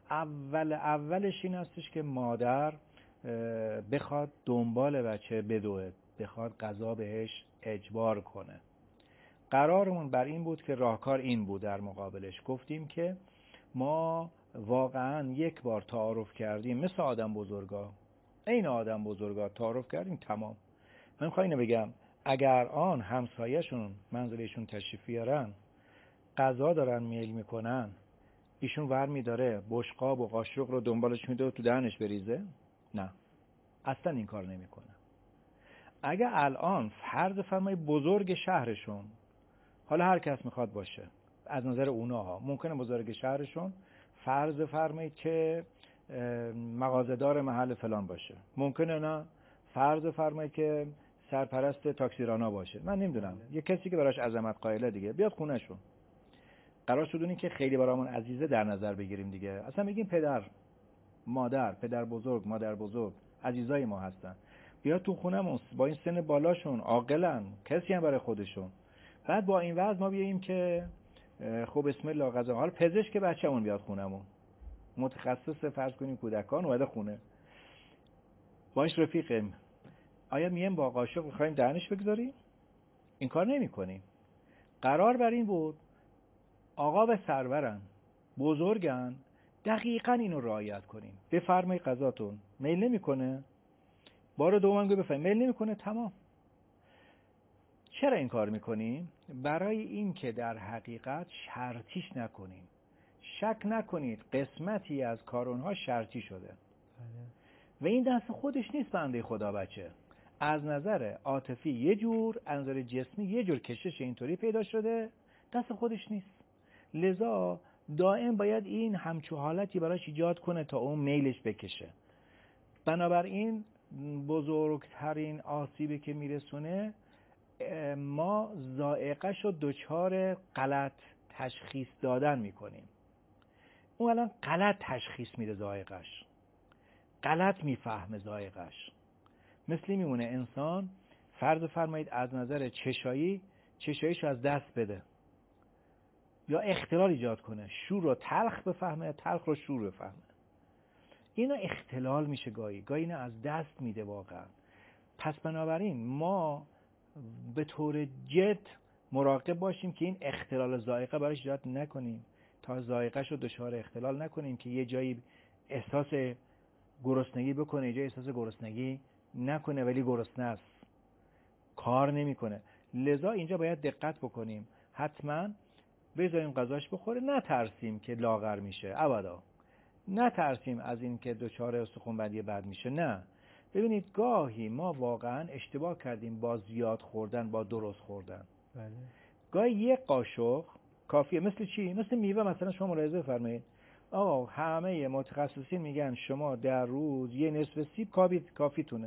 اولش این هستش که مادر بخواد دنبال بچه بدوه، بخواد غذا بهش اجبار کنه. قرارمون بر این بود که راهکار این بود. در مقابلش گفتیم که ما واقعا یک بار تعارف کردیم، مثل آدم بزرگا، این آدم بزرگا تعارف کردیم، تمام. من میخوام اینو بگم، اگر آن همسایه‌شون منزلشون تشریف بیارن غذا دارن میل میکنن، ایشون ور میداره بشقاب و قاشق رو دنبالش میده و تو دهنش بریزه؟ نه، اصلا این کار نمیکنه. اگه الان فرض فرمای بزرگ شهرشون، حالا هر کس میخواد باشه، از نظر اونها ممکنه بزرگ شهرشون فرض فرمایید که مغازه‌دار محل فلان باشه، ممکنه نه فرض فرمایید که سرپرست تاکسیرانا باشه، من نمیدونم، یه کسی که براش عظمت قائله دیگه، بیاد خونهشون. قرار شد اونی که خیلی برامون عزیزه در نظر بگیریم دیگه، اصلا بگیم پدر، مادر، پدر بزرگ، مادر بزرگ عزیزای ما هستن، بیاد تو خونمون، با این سن بالاشون، عاقلن، کسی هم برای خودشون. بعد با این وضع ما بیاییم که خب بسم الله غذا، حالا پزشک بچه‌مون بیاد خونمون، متخصص فرض کنیم کودکان اومده خونه، باش رفیقیم، آیا میایم با قاشق می‌خوایم دهنش بگذاریم؟ این کار نمی‌کنیم. قرار بر این بود آقا و سرورن، بزرگن، دقیقاً اینو رعایت کنیم. بفرمایید غذاتون، میل نمی‌کنه؟ بار دوم گفت بفرمایید، میل نمی‌کنه، تمام. چرا این کار می‌کنیم؟ برای این که در حقیقت شرطیش نکنیم. شک نکنید قسمتی از کارونها شرطی شده و این دست خودش نیست بنده خدا بچه. از نظر عاطفی یه جور، از نظر جسمی یه جور کشش اینطوری پیدا شده، دست خودش نیست. لذا دائم باید این همچو حالتی براش ایجاد کنه تا اون میلش بکشه. بنابراین بزرگترین آسیبی که میرسونه ما ذائقه‌شو دچار غلط تشخیص دادن میکنیم. اون الان غلط تشخیص میده ذائقه‌ش، غلط میفهمه ذائقه‌ش. مثلی میمونه انسان فرض فرمایید از نظر چشاییشو از دست بده یا اختلال ایجاد کنه، شور رو تلخ بفهمه، تلخ رو شور بفهمه. اینو اختلال میشه، گاهی اینو از دست میده واقعا. پس بنابراین ما به طور جد مراقب باشیم که این اختلال ذائقه براش ایجاد نکنیم، تا ذائقه‌ش رو دچار اختلال نکنیم که یه جایی احساس گرسنگی بکنه، یه جایی احساس گرسنگی نکنه ولی گرسنه است، کار نمیکنه. لذا اینجا باید دقت بکنیم، حتما بذاریم غذاش بخوره، نترسیم که لاغر میشه، ابدا نترسیم از این که دچار استخوان‌بندی بد میشه. نه، ببینید گاهی ما واقعا اشتباه کردیم با زیاد خوردن، با درست خوردن. بله. گاهی یک قاشق کافیه. مثل چی؟ مثل میوه. مثلا شما ملاحظه فرمایید آقا همه متخصصین میگن شما در روز یه نصف سیب کافیتونه.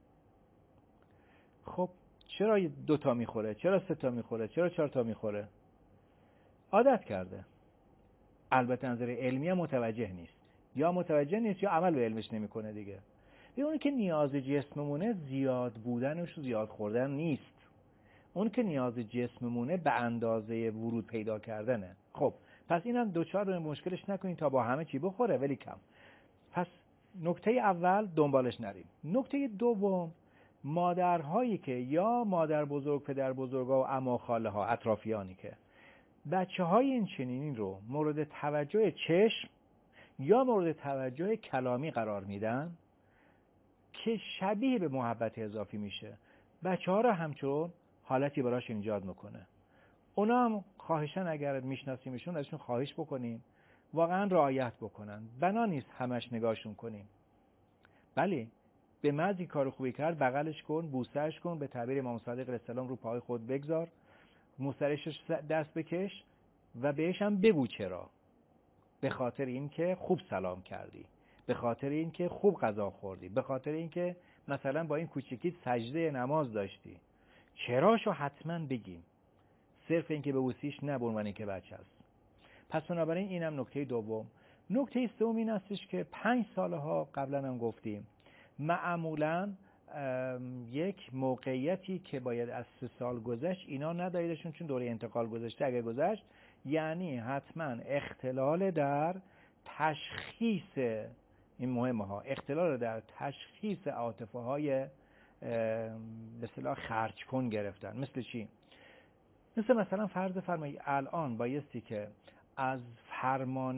خب چرا 2 تا میخوره؟ چرا 3 تا میخوره؟ چرا 4 تا میخوره؟ عادت کرده. البته نظر علمی هم متوجه نیست، یا متوجه نیست یا عمل به علمش نمیکنه دیگه. اون که نیاز جسممونه زیاد بودنش و زیاد خوردن نیست. اون که نیاز جسممونه به اندازه ورود پیدا کردنه. خب پس اینم دوچار مشکلش نکنید تا با همه چی بخوره ولی کم. پس نکته اول دنبالش نریم. نکته دوم، مادرهایی که یا مادر بزرگ، پدر بزرگا و عمو خاله ها، اطرافیانی که بچه‌های این چنینی رو مورد توجه چشم یا مورد توجه کلامی قرار میدن که شبیه به محبت اضافی میشه، بچه‌ها رو همچون حالتی براش ایجاد میکنه. اونا هم خواهشن اگر میشناسیمشون ازشون خواهش بکنیم واقعا رعایت بکنن. بنا نیست همش نگاهشون کنیم. بله، به مزی کار خوبی کرد بغلش کن، بوسهش کن، به تعبیر امام صادق علیه السلام رو پای خود بگذار، موسرش دست بکش و بهش هم بگو چرا. به خاطر اینکه خوب سلام کردی، به خاطر اینکه خوب غذا خوردی، به خاطر اینکه مثلا با این کوچیکی سجده نماز داشتی. چراشو حتما بگیم، صرف اینکه ببوسیش نه، به عنوان اینکه بچه است. پس بنابراین اینم نکته دوم. نکته سوم این هستش که 5 سالها قبلا هم گفتیم معمولا یک موقعیتی که باید از 3 سال گذشت اینا نداریدشون، چون دوره انتقال گذشته. اگر گذشت یعنی حتما اختلال در تشخیص، این مهمه ها، اختلال در تشخیص عاطفه های به اصطلاح خرج کن گرفتن. مثل چی؟ مثلا فرض فرمایید الان بایستی که از فرمان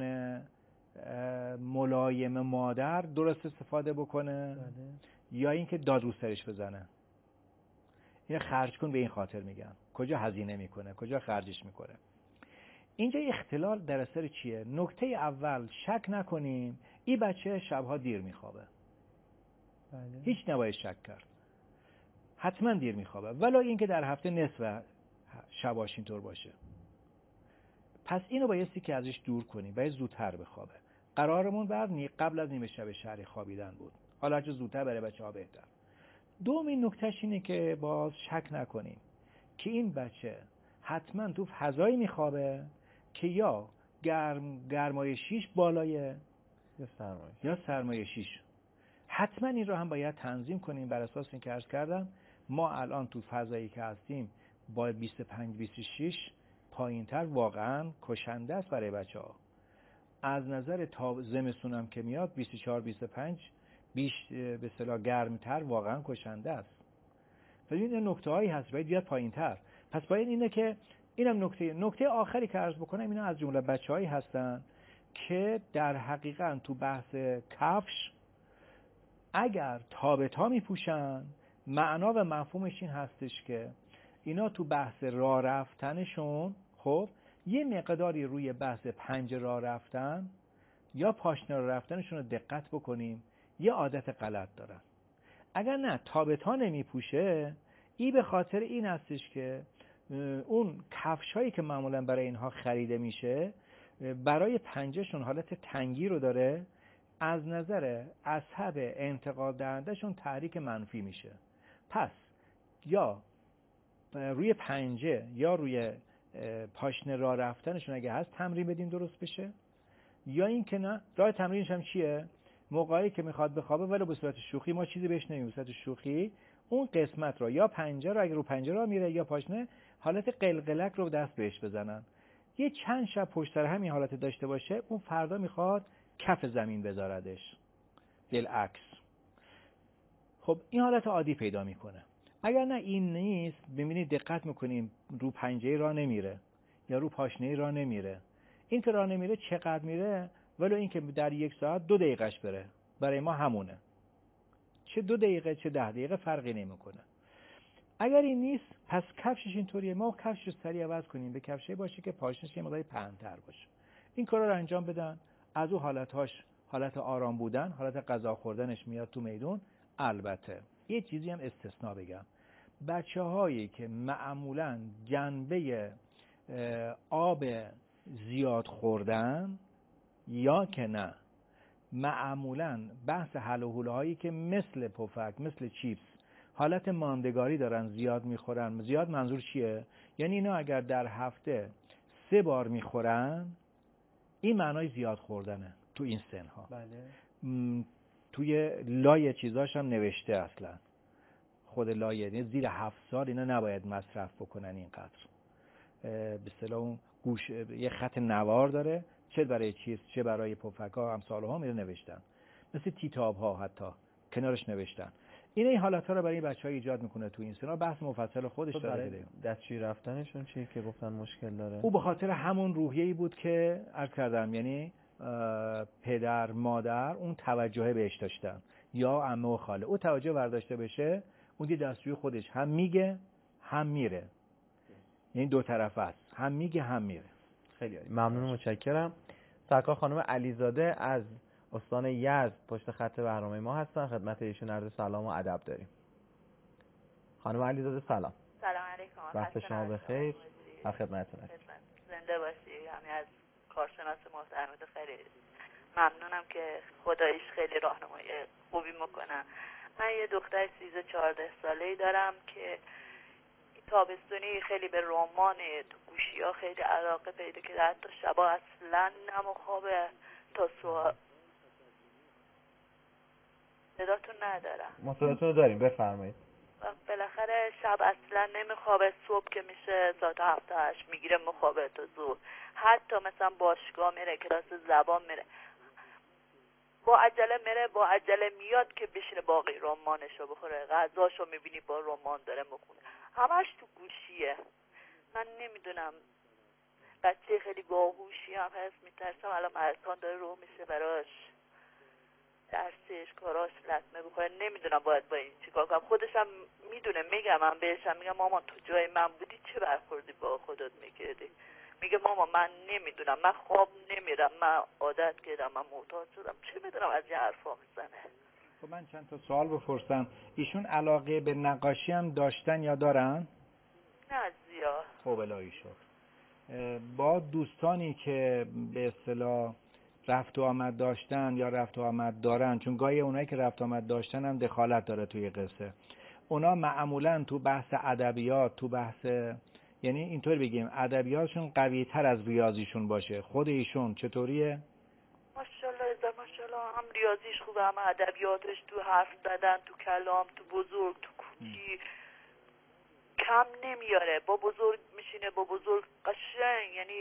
ملایم مادر درست استفاده بکنه یا اینکه داد رو سرش بزنه. این خرج کن به این خاطر میگن، کجا هزینه میکنه، کجا خرجش میکنه. اینجا اختلال در اثر چیه؟ نکته اول، شک نکنیم این بچه شبها دیر میخوابه. هیچ نباید شک کرد، حتما دیر میخوابه، ولو اینکه در هفته نصف شباش اینطور باشه. پس اینو بایستی که ازش دور کنیم، باید زودتر بخوابه. قرارمون قبل از نیمه شب شهری خوابیدن بود، حالا هرچه زودتر برای بچه‌ها بهتر. دومین نکتهش اینه که باز شک نکنیم که این بچه حتما تو فضایی میخوابه که یا گرمای 6 بالایه یا سرمایه 6. حتما این رو هم باید تنظیم کنیم بر اساس این که عرض کردم ما الان تو فضایی که هستیم با 25-26 پایینتر واقعا کشنده است برای بچه‌ها. از نظر زمستون هم که میاد 24-25 بیش به اصطلاح گرمتر واقعا کشنده است. پس این نکته هایی هست باید بیاد پایینتر. پس باید اینه که اینم نکته آخری که عرض بکنم، اینا از جمله بچه‌هایی هستن که در حقیقت تو بحث کفش اگر تابتا میپوشن، معنا و مفهومش این هستش که اینا تو بحث راه رفتنشون خب یه مقداری روی بحث پنجه راه رفتن یا پاشنه راه رفتنشون رو دقت بکنیم. یه عادت غلط دارن. اگر نه تابتا نمیپوشه، این به خاطر این هستش که اون کفشایی که معمولا برای اینها خریده میشه برای پنجهشون حالت تنگی رو داره، از نظر عصب انتقال دهندهشون تحریک منفی میشه. پس یا روی پنجه یا روی پاشنه راه رفتنشون اگه هست تمرین بدیم درست بشه، یا این که نه. راه تمرینش هم چیه؟ موقعی که میخواد بخوابه ولی به صورت شوخی، ما چیزی بهش نمیگیم، به صورت شوخی اون قسمت رو یا پنجه رو اگه رو پنجه رو میره یا پاشنه، حالت قلقلک رو دست بهش بزنن. یه چند شب پشت سر همین حالت داشته باشه، اون فردا میخواد کف زمین بذاردش، بالعکس. خب این حالت عادی پیدا میکنه. اگر نه این نیست، ببینید دقت میکنیم رو پنجه راه نمیره یا رو پاشنه راه نمیره. این که راه نمیره چقدر میره؟ ولو این که در 1 ساعت 2 دقیقهش بره، برای ما همونه. چه 2 دقیقه چه 10 دقیقه فرقی نمیکنه. اگر این نیست، پس کفشش اینطوریه، ما کفشش رو سریع عوض کنیم به کفشی باشه که پاشنش یه مقدار پهن‌تر باشه. این کارا رو انجام بدن. از اون حالتاش حالت آرام بودن، حالت غذا خوردنش میاد تو میدون. البته یه چیزی هم استثناء بگم، بچه‌هایی که معمولاً جنبه آب زیاد خوردن یا که نه معمولاً بحث حل و حوله که مثل پفک، مثل چیپس حالت ماندگاری دارن، زیاد میخورن. زیاد منظور چیه؟ یعنی اینا اگر در هفته 3 بار میخورن، این معنای زیاد خوردنه تو این سنها. بله. توی لای چیزاش هم نوشته اصلا، خود لایه، یعنی زیر 7 سال اینا نباید مصرف بکنن اینقدر. به اصطلاح اون گوش یه خط نوار داره، چه برای چیز چه برای پفک‌ها امثال ها میره نوشتن، مثل تیتاب ها حتی کنارش نوشتن. این حالت ها رو برای بچه‌ها ایجاد میکنه تو این سنا. بحث مفصل خودش داره. برای دستشویی رفتنشون چیه که گفتن مشکل داره؟ او به خاطر همون روحیه‌ای بود که عرض کردم، یعنی پدر مادر اون توجه بهش داشتن یا عمه و خاله، او توجه برداشته بشه، اون دی دستشویی خودش هم میگه هم میره، یعنی دو طرفه است، هم میگه هم میره. خیلی عالی، ممنون، متشکرم. سرکار خانم علیزاده از استان یزد پشت خط برنامه ما هستن. خدمت ایشون عرض سلام و ادب داریم. خانم علیزاده سلام. سلام علیکم. وقت شما بخیر. در خدمتتون هستم. زنده باشی. همین از کارشناس محترم خیلی ممنونم که خداییش خیلی راهنمایی خوبی میکنن. من یه دختر 13-14 ساله‌ای دارم که تابستونی خیلی به رمان تو گوشی‌ها خیلی علاقه پیدا کرده، حتی شبا اصلا نم و خوابه تا صبح. صداتون ندارم. ما صداتون رو داریم، بفرمایید. بالاخره شب اصلا نمیخوابه، صبح که میشه ساعت 7-8 میگیره مخوابه تا ظهر. حتی مثلا باشگاه میره، کلاس زبان میره، با عجله میره با عجله میاد که بشینه باقی رمانشو بخوره. غذاشو میبینی با رمان داره میخونه، همش تو گوشیه. من نمیدونم، بچه خیلی باهوشی هم هست، میترسم الان مردان داره رو میشه براش، درسش کاراش لطمه بخوره. نمیدونم باید با این چیکار کنم. خودش هم میدونه، میگم من بهشم، میگم مامان تو جای من بودی چه برخوردی با خودت میکردی؟ میگه مامان من نمیدونم، من خواب نمیرم، من عادت کردم، من معتاد شدم، چه میدونم از این حرفا میزنه. خب من چند تا سوال بپرسم. ایشون علاقه به نقاشی هم داشتن یا دارن؟ نه زیاد. خب الهی شکر. با دوستانی که به اصطلاح رفت و آمد داشتن یا رفت و آمد دارن، چون گاهی اونایی که رفت و آمد داشتن هم دخالت داره توی قصه، اونا معمولاً تو بحث ادبیات، تو بحث، یعنی اینطور بگیم ادبیاتشون قوی تر از ریاضیشون باشه. خود ایشون چطوریه؟ ماشاءالله ماشاءالله، هم ریاضیش خوبه، هم ادبیاتش، تو حرف زدن، تو کلام، تو بزرگ، تو کوچی کم نمیاره. با بزرگ میشینه، با بزرگ قشنگ، یعنی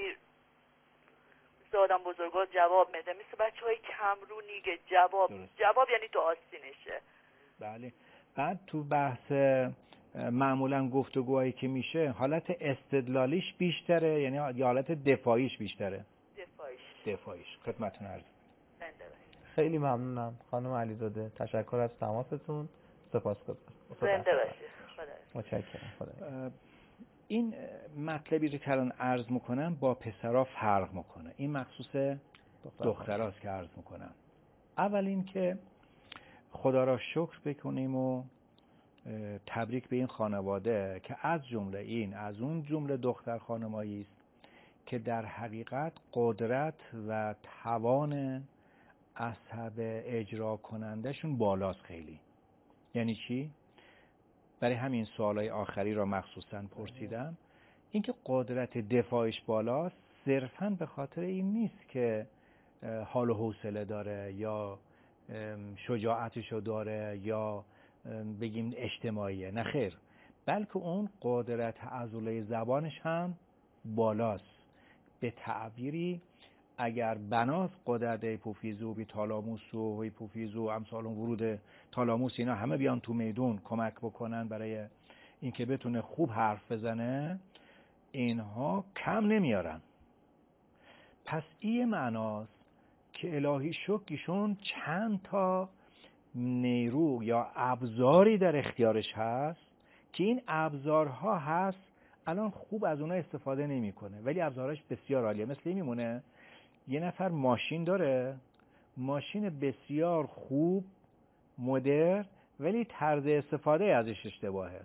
مثل آدم بزرگا جواب میده، مثل بچهای کمرونی که جواب یعنی تو آستینشه. بله. بعد تو بحث معمولا گفتگوهایی که میشه حالت استدلالیش بیشتره یعنی یا حالت دفاعیش بیشتره؟ دفاعیش. خدمتتون عرض. خیلی ممنونم خانم علیزاده، تشکر از تماستون، سپاسگزارم. زنده باشید. متشکرم. خدا. این مطلبی رو که الان عرض میکنم با پسرها فرق میکنه، این مخصوص دختراست که عرض میکنم. اول این که خدا را شکر بکنیم و تبریک به این خانواده که از جمله این از اون جمله دختر خانمایی است که در حقیقت قدرت و توان عصب اجرا کنندهشون بالاست خیلی. یعنی چی؟ برای همین سوالای آخری را مخصوصاً پرسیدم. اینکه قدرت دفاعش بالاست صرفاً به خاطر این نیست که حال و حوصله داره یا شجاعتشو داره یا بگیم اجتماعیه، نه خیر، بلکه اون قدرت عضله زبانش هم بالاست. به تعبیری اگر بناس قدرت هیپوفیز و هیپوتالاموس و هیپوفیز و امثال ورود تالاموس اینا همه بیان تو میدون کمک بکنن برای اینکه بتونه خوب حرف بزنه، اینها کم نمیارن. پس این معناست که الهی شکرشون چند تا نیرو یا ابزاری در اختیارش هست که این ابزارها هست الان خوب از اونها استفاده نمیکنه، ولی ابزارش بسیار عالیه. مثل این میمونه یه نفر ماشین داره، ماشین بسیار خوب مدرن، ولی طرز استفاده ازش اشتباهه.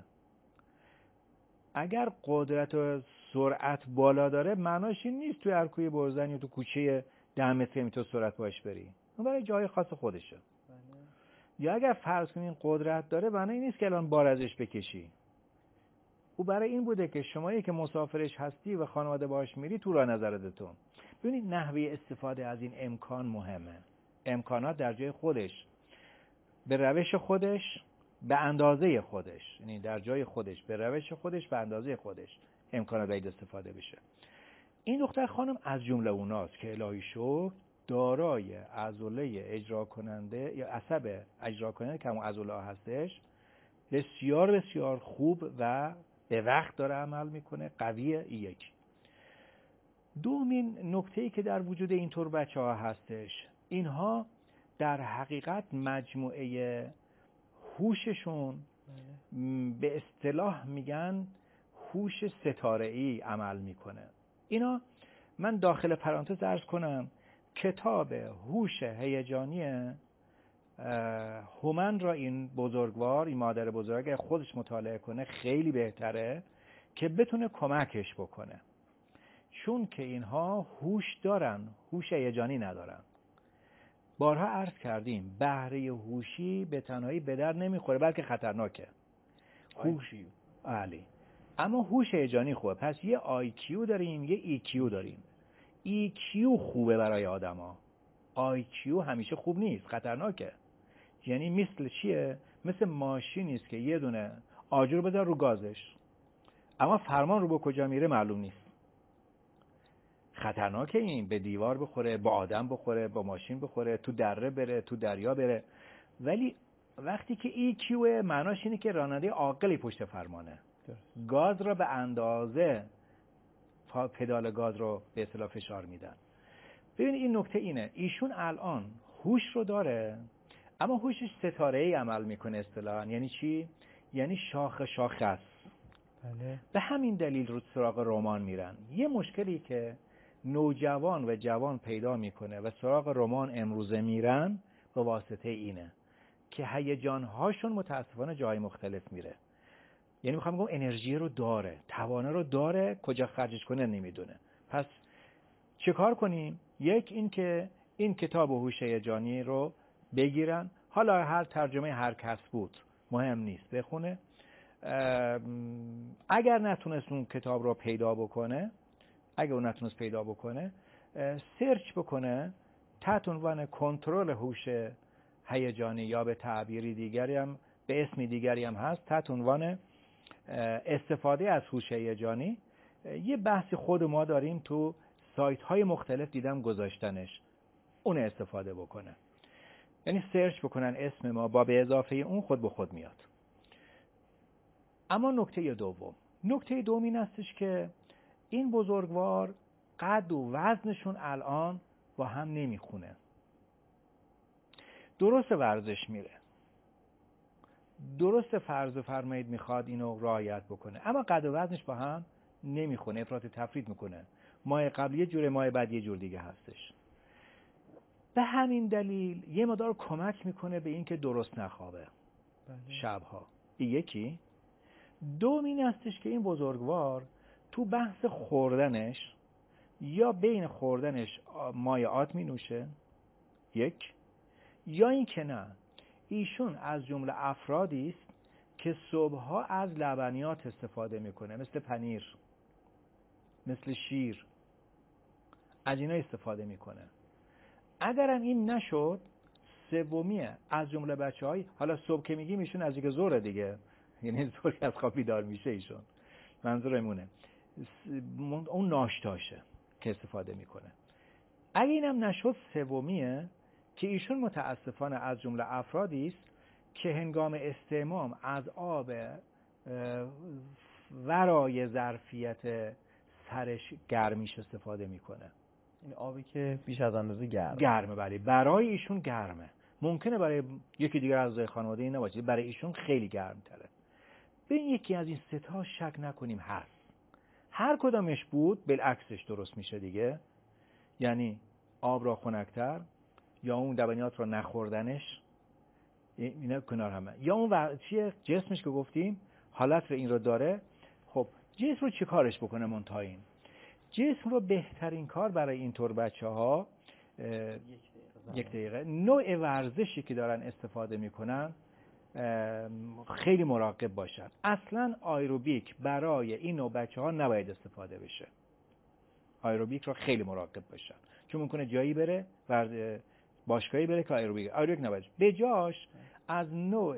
اگر قدرت و سرعت بالا داره معناش این نیست توی ارکوی برزن یا تو کوچه 10 متری میتونی سرعت باش بری، اون برای جای خاص خودشه. یا اگر فرض کنین قدرت داره معنی نیست که الان بار ازش بکشی، او برای این بوده که شمایی که مسافرش هستی و خانواده باش میری تو راه نظرتون. ببینید نحوه استفاده از این امکان مهمه. امکانات در جای خودش، به روش خودش، به اندازه خودش، یعنی در جای خودش، به روش خودش، به اندازه خودش امکانات باید استفاده بشه. این دختر خانم از جمله اوناست که الهی شکر دارای عضله اجرا کننده یا عصب اجرا کننده که همون عضله ها هستش، بسیار بسیار خوب و به وقت داره عمل میکنه، قویه. یک. دومین نکته‌ای که در وجود اینطور بچه‌ها هستش، اینها در حقیقت مجموعه هوششون به اصطلاح میگن هوش ستاره‌ای عمل میکنه. اینا من داخل پرانتز عرض کنم کتاب هوش هیجانی هومن را این بزرگوار، این مادر بزرگ خودش مطالعه کنه خیلی بهتره که بتونه کمکش بکنه، چون که اینها هوش دارن، هوش هیجانی ندارن. بارها عرض کردیم بهره هوشی به تنهایی به در نمیخوره بلکه خطرناکه. هوشی عالی، اما هوش هیجانی خوبه. پس یه IQ داریم، یه EQ داریم. EQ خوبه برای آدما، IQ همیشه خوب نیست، خطرناکه. یعنی مثل چیه؟ مثل ماشینی است که یه دونه آجر بذار رو گازش، اما فرمان رو به کجا میره معلوم نیست. خطرناکه، این به دیوار بخوره، با آدم بخوره، با ماشین بخوره، تو دره بره، تو دریا بره. ولی وقتی که EQ معناش اینه که راننده عاقلی پشت فرمانه، گاز رو به اندازه پدال گاز رو به اصطلاح فشار میدن. ببینید این نکته اینه، ایشون الان هوش رو داره اما هوشش ستاره‌ای عمل میکنه اصطلاحاً. یعنی چی؟ یعنی شاخ شاخص. بله. به همین دلیل رو سراغ رمان میرن. یه مشکلی که نوجوان و جوان پیدا میکنه و سراغ رمان امروزه میرن به واسطه اینه که هیجان‌هاشون متاسفانه جای مختلف میره. یعنی میخوام بگم انرژی رو داره، توانه رو داره، کجا خرجش کنه نمیدونه. پس چه کار کنیم؟ یک این که این کتاب هوش هیجانی رو بگیرن، حالا هر ترجمه هر کس بود مهم نیست، بخونه. اگر نتونست اون کتاب رو پیدا بکنه، اگر اون نتونست پیدا بکنه، سرچ بکنه تحت عنوان کنترل هوش هیجانی، یا به تعبیری دیگری هم به اسمی دیگری هم هست تحت عنوان استفاده از هوش هیجانی. یه بحثی خود ما داریم تو سایت های مختلف دیدم گذاشتنش، اون استفاده بکنه. یعنی سرچ بکنن اسم ما با به اضافه اون خود به خود میاد. اما نکته دوم این هستش که این بزرگوار قد و وزنشون الان با هم نمیخونه. درست ورزش میره، درست فرض فرمایید میخواد اینو رعایت بکنه، اما قد و وزنش با هم نمیخونه، افراط تفرید میکنه. ماه قبل یه جوره، ماه بعد یه جور دیگه هستش. به همین دلیل یه مقدار کمک میکنه به این که درست نخوابه شبها. یکی. دوم این هستش که این بزرگوار تو بحث خوردنش یا بین خوردنش مایعات می نوشه. یک. یا این که نه، ایشون از جمله افرادی است که صبحها از لبنیات استفاده میکنه، مثل پنیر، مثل شیر، از اینا استفاده میکنه. اگرم این نشد، سومیه از جمله بچه‌های، حالا صبح که میگیم ایشون از یک ظهر دیگه، یعنی ظهر از خواب بیدار میشه ایشون، منظورمونه اون ناشتاشه که استفاده میکنه. اگه اینم نشد، سومیه که ایشون متاسفانه از جمله افرادی است که هنگام استحمام از آب ورای ظرفیت سرش گرمیش استفاده میکنه. این آبی که بیش از اندازه گرمه. بله، برای ایشون گرمه. ممکنه برای یکی دیگر اعضای خانواده این نباشه، برای ایشون خیلی گرم تره. به یکی از این سه تا شک نکنیم هست. هر کدامش بود بالعکسش درست میشه دیگه. یعنی آب را خنک‌تر، یا اون لبنیات را نخوردنش، اینا کنار همه، یا اون چیه جسمش که گفتیم حالت رو این رو داره. خب جسم رو چی کارش بکنه منتها این؟ جسم رو بهترین کار برای اینطور بچه‌ها یک دقیقه نوع ورزشی که دارن استفاده میکنن خیلی مراقب باشن. اصلا آیروبیک برای این نوع بچه‌ها نباید استفاده بشه. آیروبیک رو خیلی مراقب باشن، چون ممکنه جایی بره باشگاهی بره که آیروبیک نباید. به جاش از نوع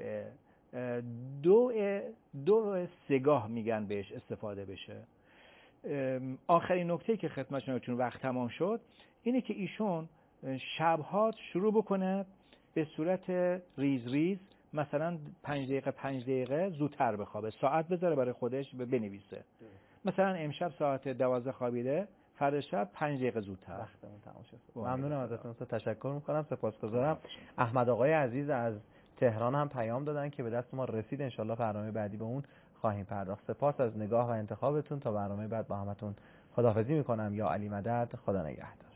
دو سگاه میگن بهش استفاده بشه. آخرین نکته که خدمتشون، چون وقت تمام شد، اینه که ایشون شبها شروع بکنه به صورت ریز ریز، مثلا 5 دقیقه زودتر بخوابه، ساعت بذاره برای خودش بنویسه. مثلا امشب ساعت 12 خوابیده، فردا شب 5 دقیقه زودتر. وقتمون تمام شد. ممنونم ازتون، تشکر میکنم، سپاسگزارم. احمد آقای عزیز از تهران هم پیام دادن که به دست ما رسید، انشالله برنامه بعدی به اون خواهیم پرداخت. سپاس از نگاه و انتخابتون. تا برنامه بعد با همتون خداحافظی میکنم. یا علی مدد، خدا نگهدار.